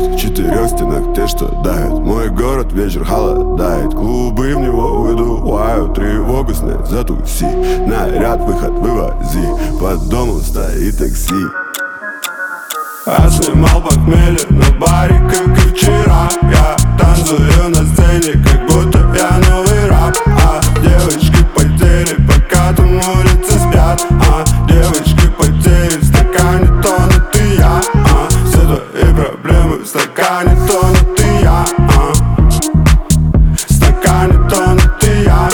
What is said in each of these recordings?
этих четырех стенах те, что давят. Мой город вечер холодает, клубы в него выдувают. Тревогу снять, затуси, наряд, выход, вывози. Под домом стоит такси. Я снимал похмелье на баре, как и вчера. Я танцую на сцене, как будто я новый раб. Девочки потери, пока там улицы спят. Девочки потери, в стакане тонут и я. Все твои проблемы в стакане тонут и я. В стакане тонут и я.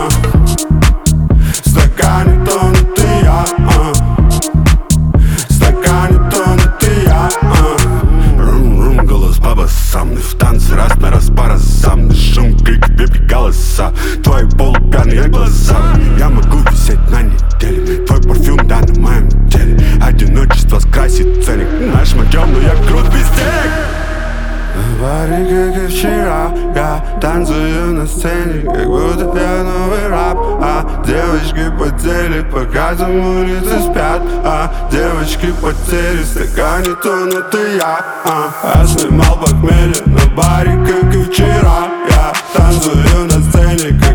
В стакане тонут и я. В стакане тонут и я. Рум-рум, голос по басам. В танце раз на раз по разам. Шум, крик, вепи, голоса. Твои полупьяные глаза. Я могу висеть на неделе. Твой парфюм, да, на моем теле. Одиночество скрасит ценник. Наш мочом, но я крут без денег. В баре, как и вчера, я танцую на сцене, как будто я новый раб. Девочки потели, пока там улицы спят. Девочки потери, в стакане тонут и я. Я снимал похмелье на баре, как и вчера. Я танцую на сцене,